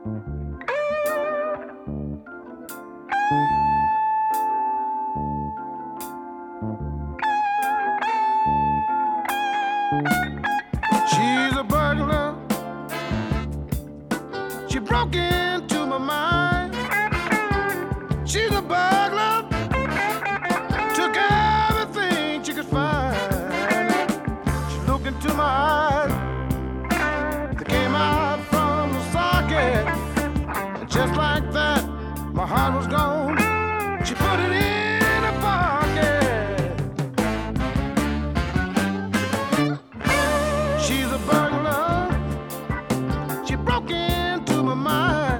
She's a burglar. She broke into my mind. She's a burglar. Took everything she could find. She looked into my eyes. They came out from the socket. And just like that, my heart was gone. She put it in a pocket. She's a burglar. She broke into my mind.